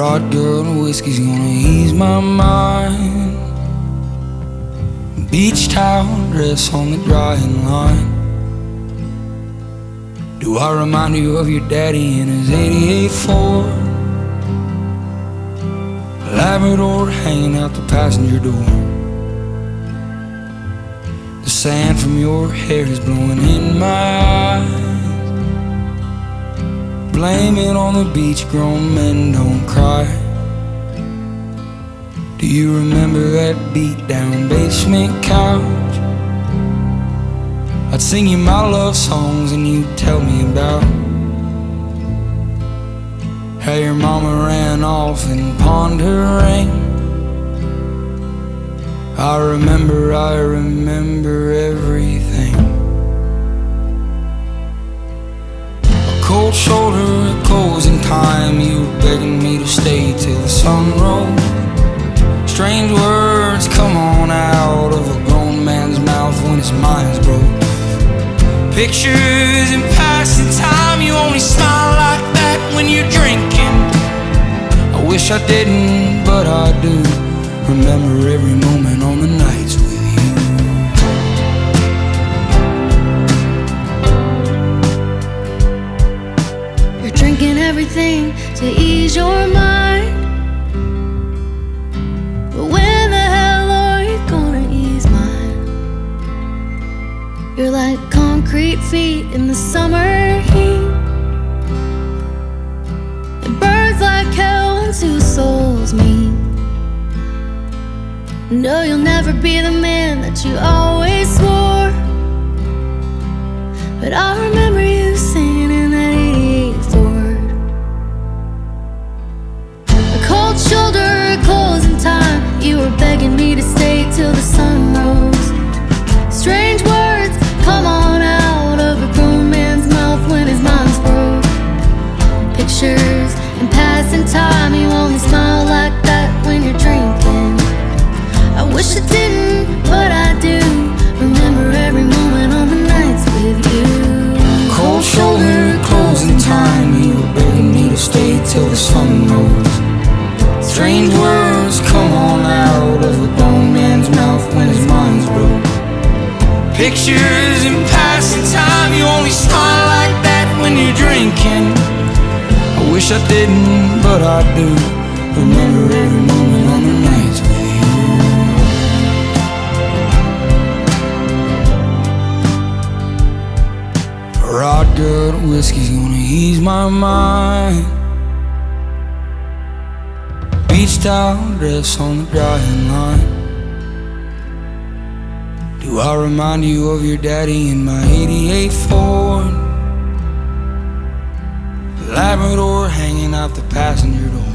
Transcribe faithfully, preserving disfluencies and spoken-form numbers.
Vodka and whiskey's gonna ease my mind. Beach towel dress on the drying line. Do I remind you of your daddy in his eighty-eight Ford? Labrador hanging out the passenger door. The sand from your hair is blowing in my eyes. Blame it on the beach, grown men don't cry. Do you remember that beat down basement couch? I'd sing you my love songs and you'd tell me about how your mama ran off and pawned her ring. I remember, I remember everything. A cold shoulder, a closing time. You were begging me to stay till the sun rose. Strange words come on out of a grown man's mouth when his mind's broke. Pictures in passing time. You only smile like that when you're drinking. I wish I didn't, but I do. Remember every moment on the nights with you. You're drinking everything to ease your mind. But when the hell are you gonna ease mine? You're like concrete feet in the summer heat. It burns like hell when two souls meet. No, you'll never be the man that you always swore. But I remember you singing in that eighty-eight Ford. A cold shoulder, a closing time. You were begging me to stay till the sun rose. Strange words come on out of a grown man's mouth when his mind's broke. Pictures in passing time. You only smile like that when you're drinking. I wish I didn't, but I do. Remember every moment on the nights with you. cold shoulder, closing time. You were begging me to stay till the sun rose. Strange words come on out of a grown man's mouth when his mind's broke. Pictures in passing time. You only smile like that when you're drinking. I wish I didn't, but I do. Remember every moment on the nights with you. Vodka and whiskey's gonna ease my mind. Beach towel dress on the drying line. Do I remind you of your daddy in my eighty-eight Ford? Labrador hanging out the passenger door.